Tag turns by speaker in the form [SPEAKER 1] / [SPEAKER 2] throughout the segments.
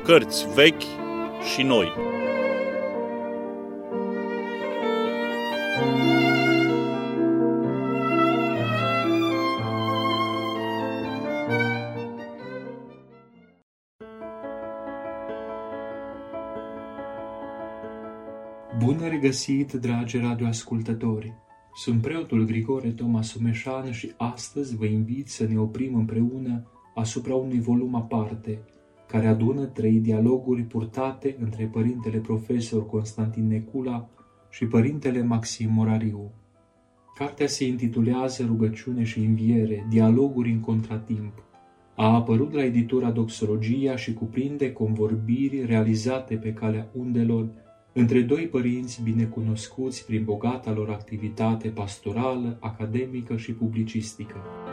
[SPEAKER 1] Cărți vechi și noi.
[SPEAKER 2] Bun regăsit, dragi radioascultători! Sunt preotul Grigore Toma Someșan și astăzi vă invit să ne oprim împreună asupra unui volum aparte, care adună 3 dialoguri purtate între părintele profesor Constantin Necula și părintele Maxim Morariu. Cartea se intitulează Rugăciune și înviere, dialoguri în contratimp. A apărut la editura Doxologia și cuprinde convorbiri realizate pe calea undelor între 2 părinți binecunoscuți prin bogata lor activitate pastorală, academică și publicistică.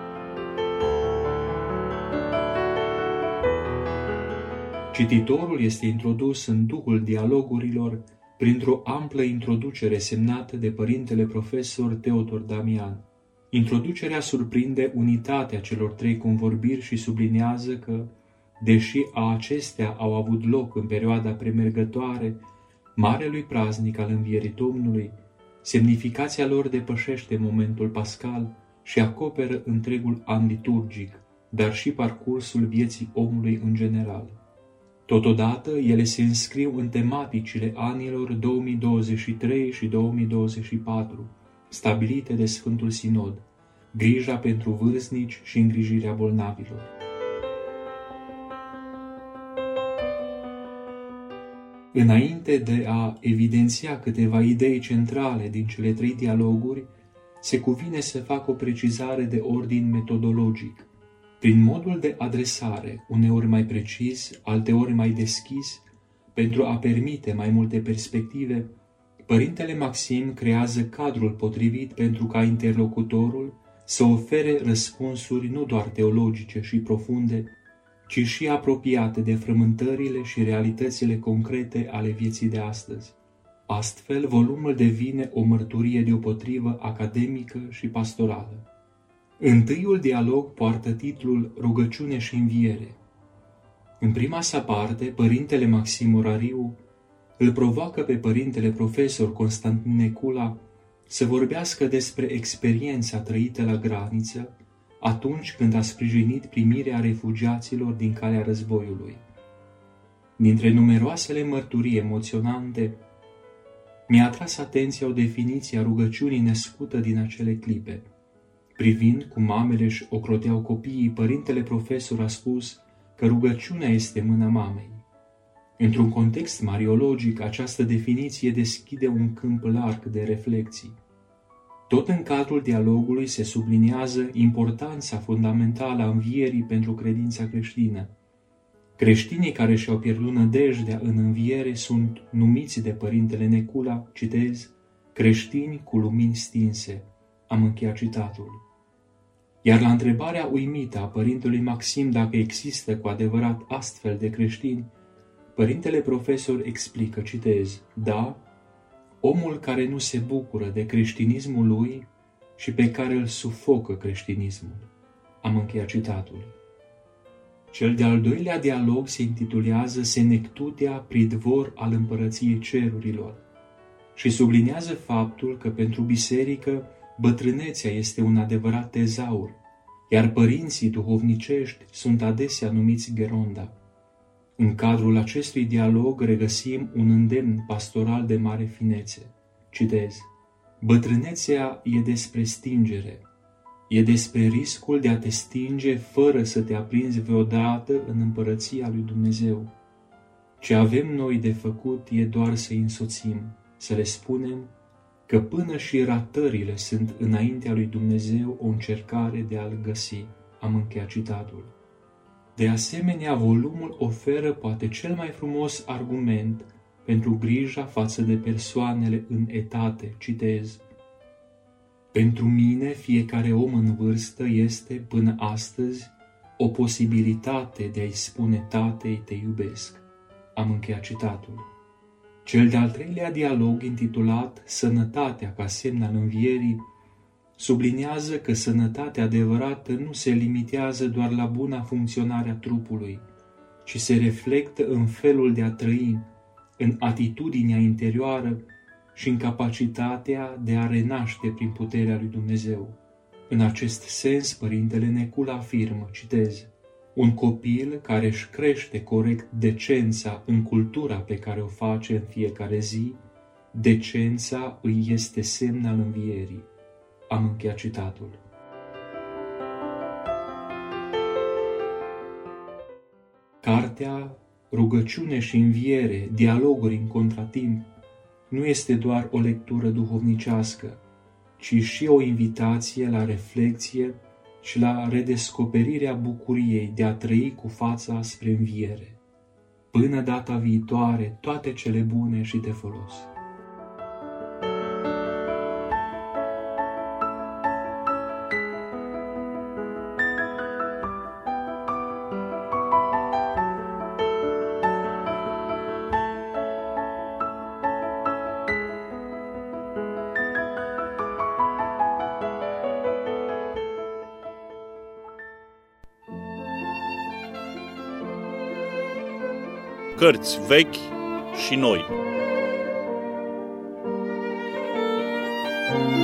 [SPEAKER 2] Cititorul este introdus în duhul dialogurilor printr-o amplă introducere semnată de părintele profesor Teodor Damian. Introducerea surprinde unitatea celor 3 convorbiri și subliniază că, deși acestea au avut loc în perioada premergătoare marelui praznic al Învierii Domnului, semnificația lor depășește momentul pascal și acoperă întregul an liturgic, dar și parcursul vieții omului în general. Totodată, ele se înscriu în tematicile anilor 2023 și 2024, stabilite de Sfântul Sinod, grija pentru vârstnici și îngrijirea bolnavilor. Înainte de a evidenția câteva idei centrale din cele 3 dialoguri, se cuvine să fac o precizare de ordin metodologic. Prin modul de adresare, uneori mai precis, alteori mai deschis, pentru a permite mai multe perspective, părintele Maxim creează cadrul potrivit pentru ca interlocutorul să ofere răspunsuri nu doar teologice și profunde, ci și apropiate de frământările și realitățile concrete ale vieții de astăzi. Astfel, volumul devine o mărturie deopotrivă academică și pastorală. Întâiul dialog poartă titlul Rugăciune și înviere. În prima sa parte, părintele Maxim Morariu îl provoacă pe părintele profesor Constantin Necula să vorbească despre experiența trăită la graniță atunci când a sprijinit primirea refugiaților din calea războiului. Dintre numeroasele mărturii emoționante, mi-a atras atenția o definiție a rugăciunii născută din acele clipe. Privind cum mamele își ocroteau copiii, părintele profesor a spus că rugăciunea este mâna mamei. Într-un context mariologic, această definiție deschide un câmp larg de reflexii. Tot în cadrul dialogului se subliniază importanța fundamentală a învierii pentru credința creștină. Creștinii care și-au pierdut nădejdea în înviere sunt numiți de părintele Necula, citez, creștini cu lumini stinse. Am încheiat citatul. Iar la întrebarea uimită a părintelui Maxim dacă există cu adevărat astfel de creștini, părintele profesor explică, citez, da, omul care nu se bucură de creștinismul lui și pe care îl sufocă creștinismul. Am încheiat citatul. Cel de-al doilea dialog se intitulează Senectutea pridvor al împărăției cerurilor și subliniază faptul că pentru biserică bătrânețea este un adevărat tezaur, iar părinții duhovnicești sunt adesea numiți geronda. În cadrul acestui dialog regăsim un îndemn pastoral de mare finețe. Citez, bătrânețea e despre stingere, e despre riscul de a te stinge fără să te aprinzi vreodată în împărăția lui Dumnezeu. Ce avem noi de făcut e doar să-i însoțim, să le spunem că până și ratările sunt înaintea lui Dumnezeu o încercare de a-L găsi. Am încheiat citatul. De asemenea, volumul oferă poate cel mai frumos argument pentru grija față de persoanele în etate, citez. Pentru mine, fiecare om în vârstă este, până astăzi, o posibilitate de a-i spune tatei, te iubesc. Am încheiat citatul. Cel de-al 3-lea dialog, intitulat Sănătatea ca semn al învierii, subliniază că sănătatea adevărată nu se limitează doar la buna funcționare a trupului, ci se reflectă în felul de a trăi, în atitudinea interioară și în capacitatea de a renaște prin puterea lui Dumnezeu. În acest sens, Părintele Necula afirmă, citez, un copil care își crește corect decența în cultura pe care o face în fiecare zi, decența îi este semn al învierii. Am încheiat citatul. Cartea Rugăciune și înviere, dialoguri în contratimp, nu este doar o lectură duhovnicească, ci și o invitație la reflexie și la redescoperirea bucuriei de a trăi cu fața spre înviere. Până data viitoare, toate cele bune și de folos.
[SPEAKER 1] Cărți vechi și noi.